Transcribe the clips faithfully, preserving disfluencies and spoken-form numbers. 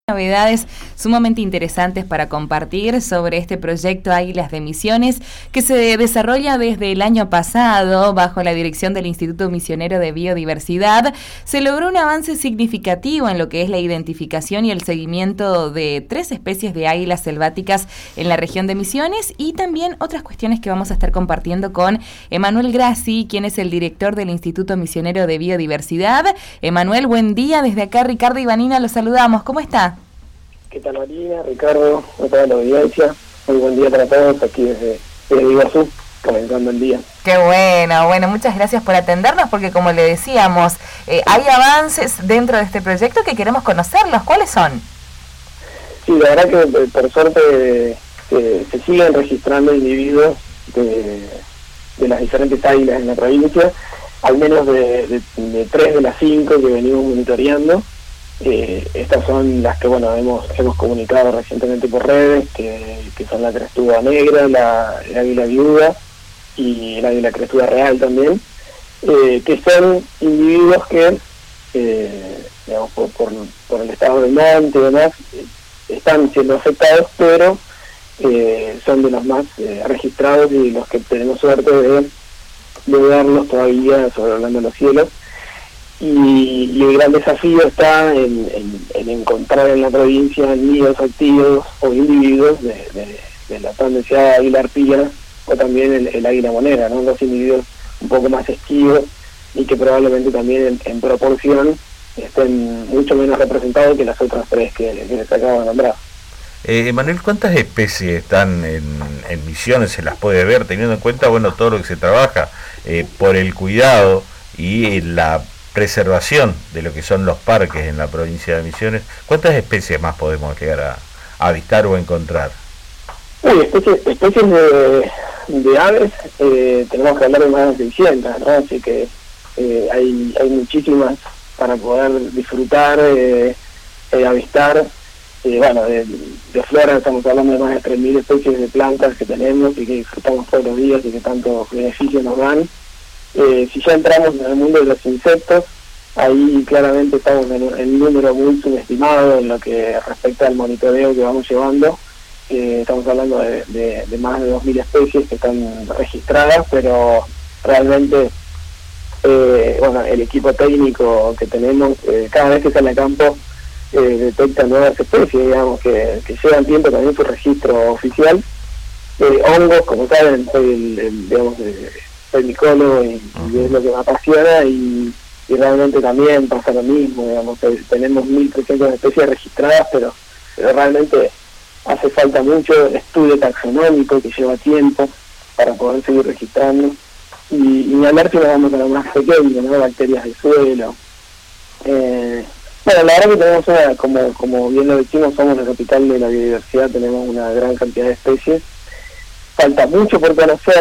Novedades sumamente interesantes para compartir sobre este proyecto Águilas de Misiones que se desarrolla desde el año pasado bajo la dirección del Instituto Misionero de Biodiversidad. Se logró un avance significativo en lo que es la identificación y el seguimiento de tres especies de águilas selváticas en la región de Misiones y también otras cuestiones que vamos a estar compartiendo con Emanuel Grassi, quien es el director del Instituto Misionero de Biodiversidad. Emanuel, buen día. Desde acá Ricardo y Vanina los saludamos. ¿Cómo está? ¿Qué tal, Marina, Ricardo? ¿Cómo está la audiencia? Muy buen día para todos aquí desde, desde Iguazú, comenzando el día. Qué bueno, bueno, muchas gracias por atendernos porque como le decíamos, eh, hay avances dentro de este proyecto que queremos conocerlos. ¿Cuáles son? Sí, la verdad que por suerte eh, se siguen registrando individuos de, de las diferentes águilas en la provincia, al menos de, de, de tres de las cinco que venimos monitoreando. Eh, estas son las que bueno hemos hemos comunicado recientemente por redes, que, que son la crestuda negra, la, el águila viuda y el águila crestuda real también, eh, que son individuos que, eh, digamos, por, por, por el estado del monte y demás, eh, están siendo afectados, pero eh, son de los más eh, registrados y los que tenemos suerte de, de verlos todavía sobrevolando los cielos. Y, y el gran desafío está en, en, en encontrar en la provincia nidos activos o individuos de, de, de la tan deseada águila arpía o también el, el águila monera, ¿no? Los individuos un poco más esquivos y que probablemente también en, en proporción estén mucho menos representados que las otras tres que, que les acabo de nombrar. Eh, Manuel, ¿cuántas especies están en, en Misiones? ¿Se las puede ver teniendo en cuenta bueno todo lo que se trabaja eh, por el cuidado y la preservación de lo que son los parques en la provincia de Misiones? ¿Cuántas especies más podemos llegar a, a avistar o encontrar? Uy, especies, especies de, de aves, eh, tenemos que hablar de más de seiscientas, ¿no? Así que eh, hay, hay muchísimas para poder disfrutar, eh, eh, avistar. Eh, bueno, de, de flora estamos hablando de más de tres mil especies de plantas que tenemos y que disfrutamos todos los días y que tantos beneficios nos dan. Eh, si ya entramos en el mundo de los insectos, ahí claramente estamos en, en un número muy subestimado en lo que respecta al monitoreo que vamos llevando. Eh, estamos hablando de, de, de más de dos mil especies que están registradas, pero realmente eh, bueno, el equipo técnico que tenemos, eh, cada vez que sale a campo, eh, detecta nuevas especies, digamos, que, que llevan tiempo también su registro oficial. Eh, hongos, como saben, soy el, el digamos, el, soy micólogo y, y es lo que me apasiona y, y realmente también pasa lo mismo, digamos, tenemos mil trescientas especies registradas, pero, pero realmente hace falta mucho estudio taxonómico que lleva tiempo para poder seguir registrando y, y ni hablar si nos vamos a lo más pequeño, ¿no? Bacterias del suelo. Eh, bueno, la verdad que tenemos una, como, como bien lo decimos, somos la capital de la biodiversidad, tenemos una gran cantidad de especies, falta mucho por conocer.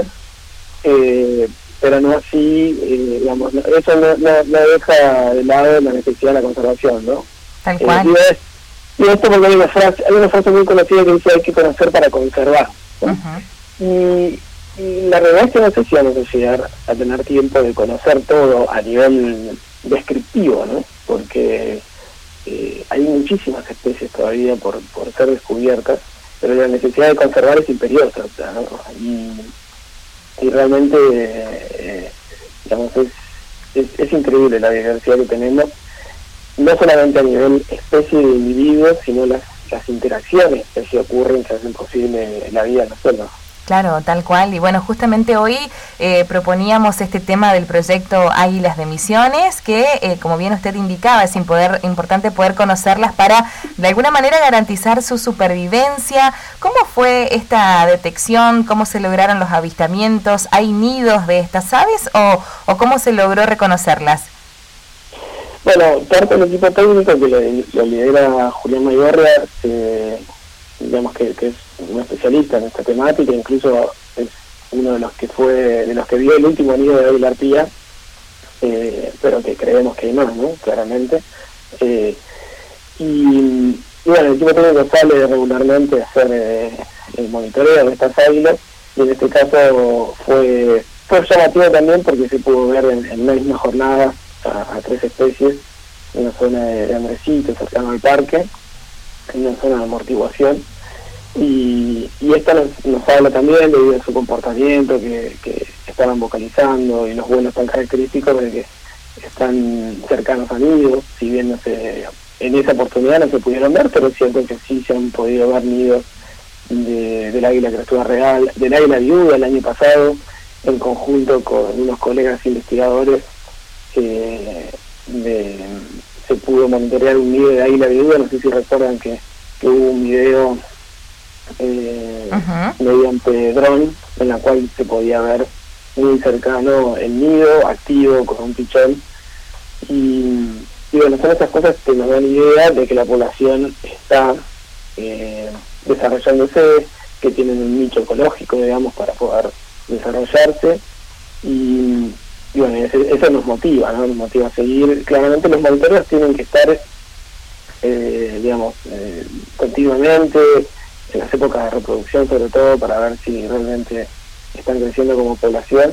Eh, pero no así, eh, digamos, eso no, no, no deja de lado la necesidad de la conservación, ¿no? Tal cual. Eh, y, es, y esto porque hay una frase, hay una frase muy conocida que dice hay que conocer para conservar, ¿no? Uh-huh. y, y la realidad es que no sé si vamos a llegar a tener tiempo de conocer todo a nivel descriptivo, ¿no? Porque eh, hay muchísimas especies todavía por, por ser descubiertas, pero la necesidad de conservar es imperiosa, o sea, ¿no? Y, y realmente eh, digamos es, es, es increíble la diversidad que tenemos, no solamente a nivel especie de individuos, sino las, las interacciones que se ocurren que hacen posible la vida en la selva. Claro, tal cual. Y bueno, justamente hoy eh, proponíamos este tema del proyecto Águilas de Misiones, que eh, como bien usted indicaba, es poder, importante poder conocerlas para de alguna manera garantizar su supervivencia. ¿Cómo fue esta detección? ¿Cómo se lograron los avistamientos? ¿Hay nidos de estas aves o, o cómo se logró reconocerlas? Bueno, parte del equipo técnico que lo, lo lidera Julián Mayorga, eh, digamos que, que es un especialista en esta temática, incluso es uno de los que fue de los que vio el último nido de águila arpía, eh, pero que creemos que hay más, ¿no? Claramente. Eh, y, y bueno, el equipo técnico sale regularmente a hacer eh, el monitoreo de estas águilas, y en este caso fue, fue llamativo también porque se pudo ver en, en una misma jornada a, a tres especies en una zona de, de Andresito, cercano al parque. en una zona de amortiguación, y, y esto nos, nos habla también debido a su comportamiento, que, que estaban vocalizando, y los vuelos tan característicos de que están cercanos a nidos, si bien no se, en esa oportunidad no se pudieron ver, pero es cierto que sí se han podido ver nidos de, del águila crestúa real, del águila viuda el año pasado, en conjunto con unos colegas investigadores. Eh, de, se pudo monitorear un nido de águila viuda, no sé si recuerdan que, que hubo un video eh, uh-huh. mediante dron, en la cual se podía ver muy cercano el nido, activo, con un pichón, y, y bueno, son esas cosas que nos dan idea de que la población está eh, desarrollándose, que tienen un nicho ecológico, digamos, para poder desarrollarse, y Y bueno, eso, eso nos motiva, ¿no? Nos motiva a seguir. Claramente los monitoreos tienen que estar, eh, digamos, eh, continuamente, en las épocas de reproducción sobre todo, para ver si realmente están creciendo como población.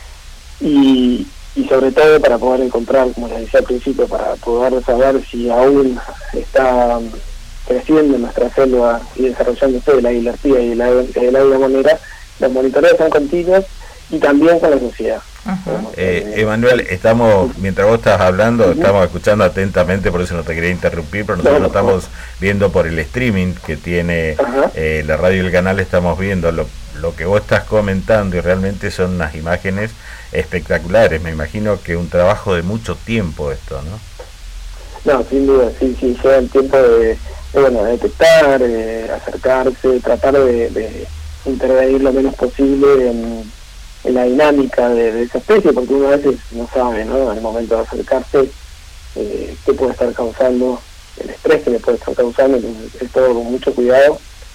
Y, y sobre todo para poder encontrar, como les decía al principio, para poder saber si aún está creciendo nuestra selva y desarrollándose el águila arpía y el águila monera. Los monitoreos son continuos y también con la sociedad. Uh-huh. eh, Emanuel, estamos, mientras vos estás hablando, uh-huh. estamos escuchando atentamente, por eso no te quería interrumpir, pero nosotros no, no, estamos no. viendo por el streaming que tiene uh-huh. eh, la radio y el canal, estamos viendo lo, lo que vos estás comentando, y realmente son unas imágenes espectaculares. Me imagino que un trabajo de mucho tiempo esto, ¿no? No, sin duda, sí, sí, lleva el tiempo de, de bueno, de detectar, de acercarse, tratar de, de intervenir lo menos posible en en la dinámica de, de esa especie, porque uno a veces no sabe, ¿no?, al momento de acercarse, eh, qué puede estar causando, el estrés que le puede estar causando, entonces es todo con mucho cuidado.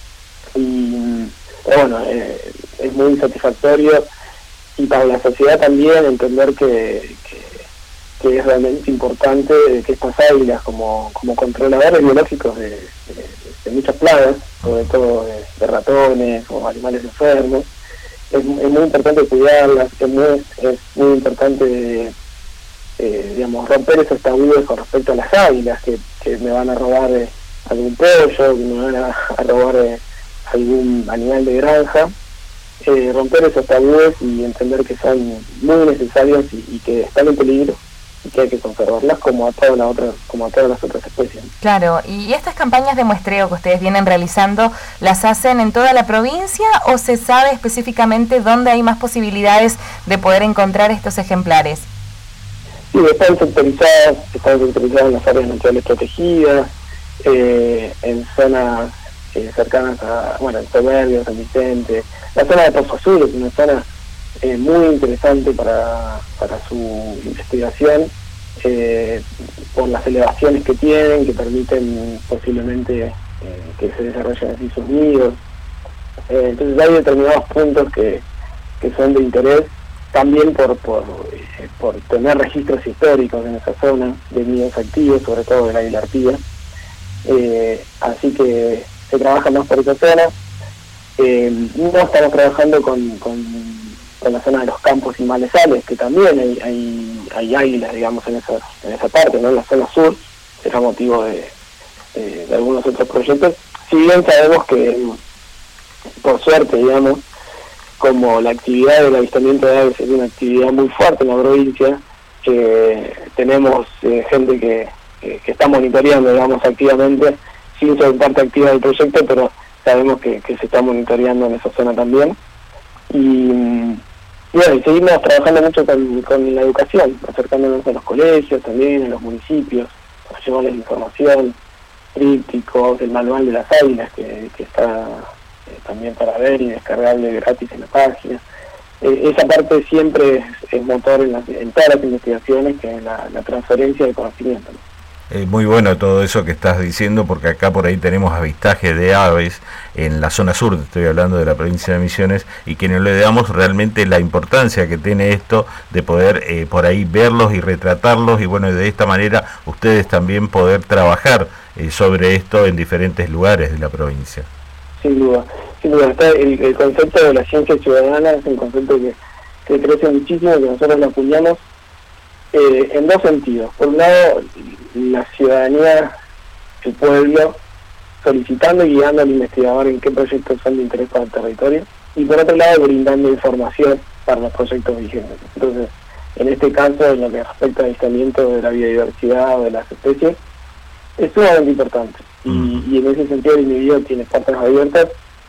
Y pero bueno, eh, es muy satisfactorio, y para la sociedad también entender que, que, que es realmente importante que estas águilas, como, como controladores biológicos de, de, de muchas plagas, sobre todo de, de ratones o animales enfermos, Es, es muy importante cuidarlas, es muy, es muy importante, eh, digamos, romper esos tabúes con respecto a las águilas, que, que me van a robar eh, algún pollo, que me van a, a robar eh, algún animal de granja, eh, romper esos tabúes y entender que son muy necesarios y, y que están en peligro, y que hay que conservarlas como a todas las otras, como a todas las otras especies. Claro, y estas campañas de muestreo que ustedes vienen realizando, ¿las hacen en toda la provincia o se sabe específicamente dónde hay más posibilidades de poder encontrar estos ejemplares? Sí, están sectorizadas, están sectorizadas en las áreas naturales protegidas, eh, en zonas eh, cercanas a, bueno, en Soberbios, San Vicente. La zona de Pozo Azul es una zona Eh, muy interesante para, para su investigación, eh, por las elevaciones que tienen, que permiten posiblemente eh, que se desarrollen así sus nidos. Eh, entonces hay determinados puntos que, que son de interés también por, por, eh, por tener registros históricos en esa zona de nidos activos, sobre todo de la águila arpía. Eh, así que se trabaja más por esa zona. Eh, no estamos trabajando con, con en la zona de los campos y malezales, que también hay, hay, hay águilas, digamos, en esa, en esa parte, ¿no? En la zona sur, será motivo de, de, de algunos otros proyectos. Si bien sabemos que, por suerte, digamos, como la actividad del avistamiento de aves es una actividad muy fuerte en la provincia, que tenemos eh, gente que, que, que está monitoreando, digamos, activamente, sin ser parte activa del proyecto, pero sabemos que, que se está monitoreando en esa zona también. Y Y bueno, y seguimos trabajando mucho con, con la educación, acercándonos a los colegios también, a los municipios, para llevarles información, trípticos, el manual de las águilas, que, que está eh, también para ver y descargable gratis en la página. Eh, esa parte siempre es, es motor en, las, en todas las investigaciones, que es la, la transferencia de conocimiento, ¿no? Eh, muy bueno todo eso que estás diciendo, porque acá por ahí tenemos avistaje de aves en la zona sur, estoy hablando de la provincia de Misiones, y que no le damos realmente la importancia que tiene esto de poder eh, por ahí verlos y retratarlos, y bueno, de esta manera ustedes también poder trabajar eh, sobre esto en diferentes lugares de la provincia. Sin duda, sin duda, está el, el concepto de la ciencia ciudadana es un concepto que, que crece muchísimo, que nosotros lo apoyamos eh, en dos sentidos. Por un lado, la ciudadanía, el pueblo, solicitando y guiando al investigador en qué proyectos son de interés para el territorio, y por otro lado brindando información para los proyectos vigentes. Entonces, en este caso, en lo que respecta al aislamiento de la biodiversidad o de las especies, es sumamente importante. Y, y en ese sentido el INIBIO tiene puertas abiertas.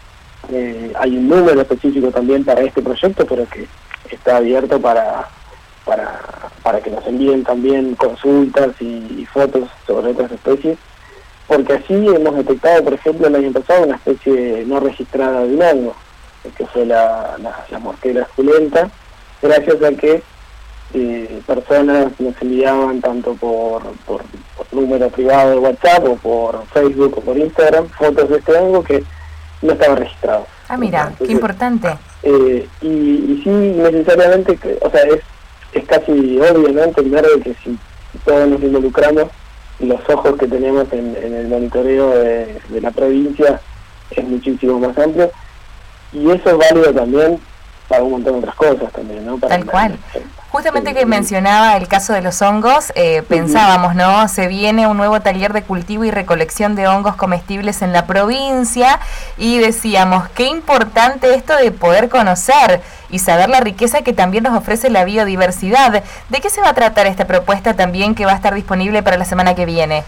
Eh, hay un número específico también para este proyecto, pero que está abierto para para para que nos envíen también consultas y, y fotos sobre otras especies, porque así hemos detectado, por ejemplo, el año pasado una especie no registrada de un hongo, que fue la, la, la mortera esculenta, gracias a que eh, personas nos enviaban tanto por, por, por número privado de WhatsApp o por Facebook o por Instagram fotos de este hongo que no estaba registrado. Ah, mira, entonces, qué importante. Eh, y, y sí, necesariamente, que, o sea, es, es casi obvio, ¿no?, entender de que si todos nos involucramos, los ojos que tenemos en, en el monitoreo de, de la provincia es muchísimo más amplio, y eso es válido también para un montón de otras cosas también, ¿no? Para Tal cual. Justamente que mencionaba el caso de los hongos, eh, pensábamos, ¿no? Se viene un nuevo taller de cultivo y recolección de hongos comestibles en la provincia y decíamos, qué importante esto de poder conocer y saber la riqueza que también nos ofrece la biodiversidad. ¿De qué se va a tratar esta propuesta también que va a estar disponible para la semana que viene?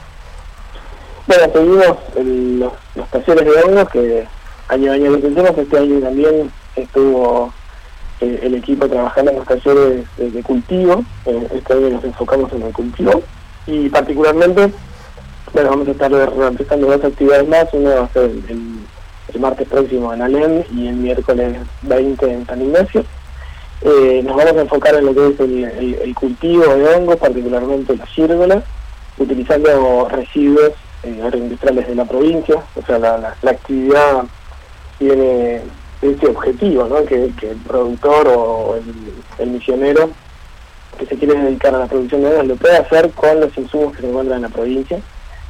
Bueno, seguimos el, los, los talleres de hongos que año a año lo tenemos. Este año también estuvo eh, el equipo trabajando en los talleres de, de cultivo. Eh, este año nos enfocamos en el cultivo y particularmente, bueno, vamos a estar realizando dos actividades más. Uno va a ser el, el, el martes próximo en Alem y el miércoles veinte en San Ignacio. Eh, nos vamos a enfocar en lo que es el, el, el cultivo de hongos, particularmente la gírgola, utilizando residuos eh, agroindustriales de la provincia. O sea, la, la, la actividad tiene ese objetivo, ¿no?, que, que el productor o el, el misionero que se quiere dedicar a la producción de hongos lo puede hacer con los insumos que se encuentran en la provincia,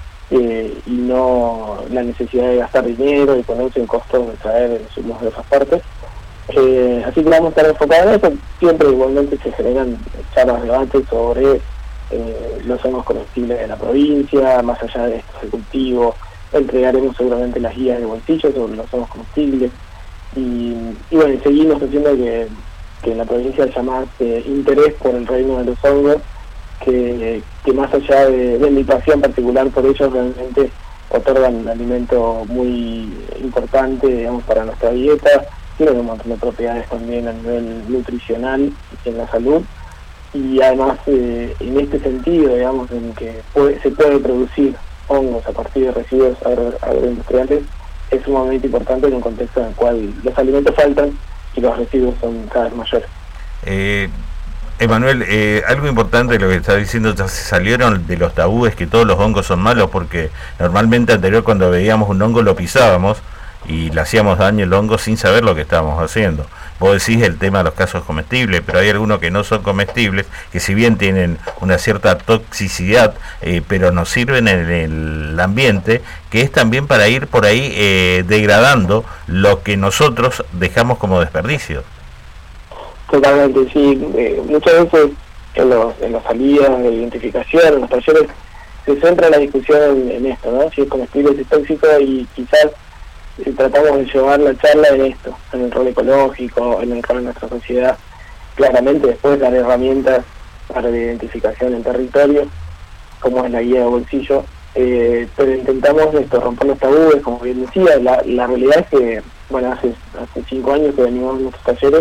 eh, y no la necesidad de gastar dinero y ponerse en costos de traer insumos de otras partes. Eh, así que vamos a estar enfocados en eso. Siempre igualmente se generan charlas, debates sobre eh, los hongos comestibles de la provincia, más allá de estos de cultivo. Entregaremos seguramente las guías de bolsillo sobre los hongos comestibles y, y bueno, seguimos haciendo que, que en la provincia haya más eh, interés por el reino de los hongos, que, que más allá de, de mi pasión particular por ellos, realmente otorgan un alimento muy importante, digamos, para nuestra dieta. Tienen un montón de propiedades también a nivel nutricional y en la salud, y además eh, en este sentido, digamos, en que puede, se puede producir hongos a partir de residuos agro, agroindustriales, es sumamente importante en un contexto en el cual los alimentos faltan y los residuos son cada vez mayores. Eh, Emanuel, eh, algo importante de lo que está diciendo, ya se salieron de los tabúes que todos los hongos son malos, porque normalmente anterior cuando veíamos un hongo lo pisábamos y le hacíamos daño al hongo sin saber lo que estábamos haciendo. Vos decís el tema de los casos comestibles, pero hay algunos que no son comestibles, que si bien tienen una cierta toxicidad, eh, pero nos sirven en el ambiente, que es también para ir por ahí eh, degradando lo que nosotros dejamos como desperdicio. Totalmente, sí. Eh, muchas veces en, los, en las salidas de identificación, en los talleres, se centra la discusión en, en esto, ¿no? Si es comestible, si es tóxico, y quizás eh, tratamos de llevar la charla en esto, en el rol ecológico, en el rol de nuestra sociedad. Claramente después dar herramientas para la identificación en territorio, como es la guía de bolsillo, eh, pero intentamos esto, romper los tabúes, como bien decía. La, la realidad es que, bueno, hace, hace cinco años que venimos en nuestros talleres,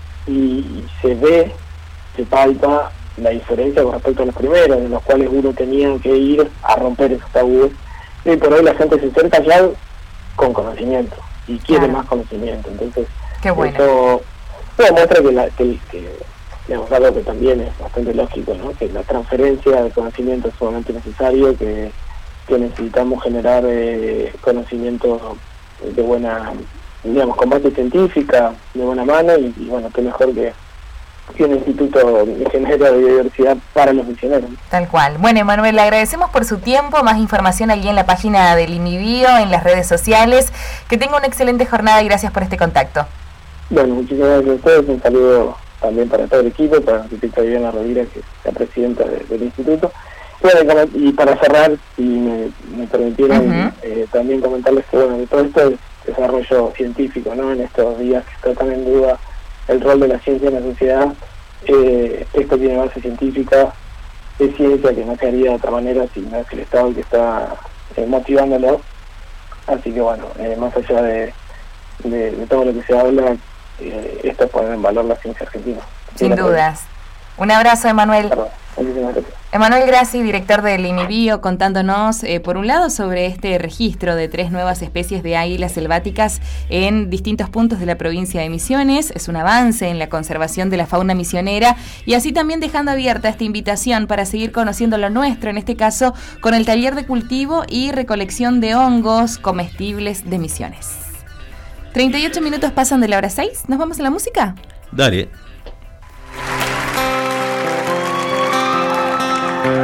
y se ve, se palpa la diferencia con respecto a los primeros, en los cuales uno tenía que ir a romper esos tabúes, y por hoy la gente se acerca ya con conocimiento y quiere claro. más conocimiento. Entonces Qué bueno. eso bueno, muestra que, la, que, que digamos, algo que también es bastante lógico, ¿no?, que la transferencia de conocimiento es sumamente necesario, que, que necesitamos generar eh, conocimiento de buena, digamos, con base científica, de buena mano, y, y bueno, qué mejor que, que un instituto misionero de biodiversidad para los misioneros. Tal cual. Bueno, Emanuel, le agradecemos por su tiempo, más información allí en la página del INIBIO, en las redes sociales. Que tenga una excelente jornada y gracias por este contacto. Bueno, muchísimas gracias a ustedes, un saludo también para todo el equipo, para la arquitecta Viviana Rovira, que es la presidenta de, del instituto, Bueno, y para cerrar, si me, me permitieran uh-huh. eh, también comentarles que bueno, de todo esto es desarrollo científico, ¿no? En estos días que está tan en duda el rol de la ciencia en la sociedad, eh, esto tiene base científica, es ciencia que no se haría de otra manera, sino es el Estado el que está eh, motivándolo. Así que bueno, eh, más allá de, de, de todo lo que se habla, eh, esto es poner en valor la ciencia argentina. Sin dudas. Un abrazo, Emanuel. Emanuel Grassi, director del INIBio, contándonos, eh, por un lado, sobre este registro de tres nuevas especies de águilas selváticas en distintos puntos de la provincia de Misiones. Es un avance en la conservación de la fauna misionera y así también dejando abierta esta invitación para seguir conociendo lo nuestro, en este caso con el taller de cultivo y recolección de hongos comestibles de Misiones. treinta y ocho minutos pasan de la hora seis. ¿Nos vamos a la música? Dale.